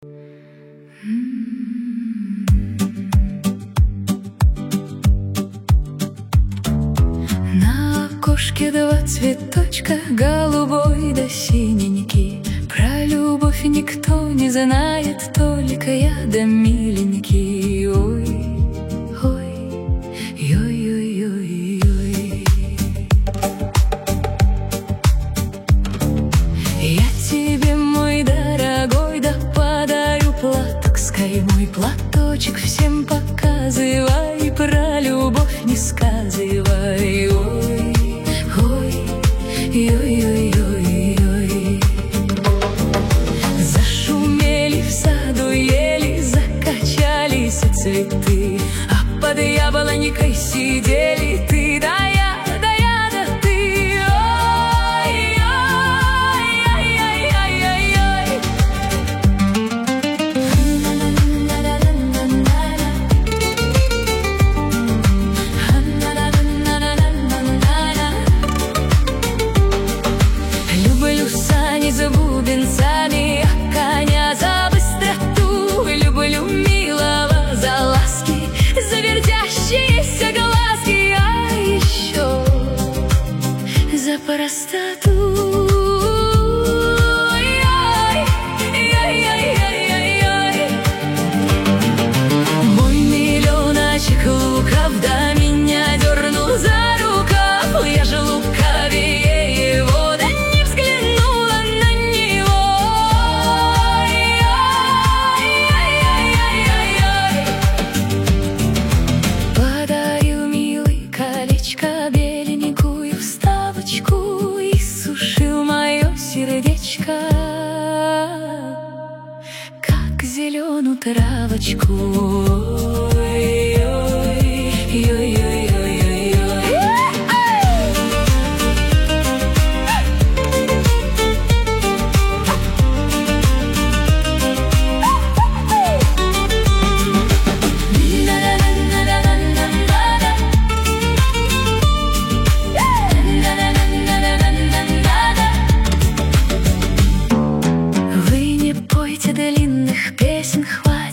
На окошке два цветочка, голубой да синенький. Про любовь никто не знает, только я да миленький. Ой, ой, ой, ой, ой, ой. Я тебе, мой дорогой, да подарю платок с каймой. Платочек всем показывай, про любовь не сказывай. Ой, ой, ой, ой, ой, ой. Зашумели в саду ели, закачались цветы, а под яблонькой сидели ты да я, да я, да ты. Ой, ой, ой, ой, ой, ой. Люблю сани за бубенцами, а коня за быстроту. Люблю милого за ласки, за вертящиеся глазки, а еще за простоту. Ой, ой, ой, ой, ой. Мой миллионочек лукав, да меня дернул за рукав. Я же лукавее его, да не взглянула на него. Ой, ой, ой, ой, ой. Подарил милый колечко, беленькую вставочку, и сушил мое сердечко, как зеленую травочку. Ой, ой, ой, ой, ой, ой, ой. Вы не пойте длинных песен, хватит.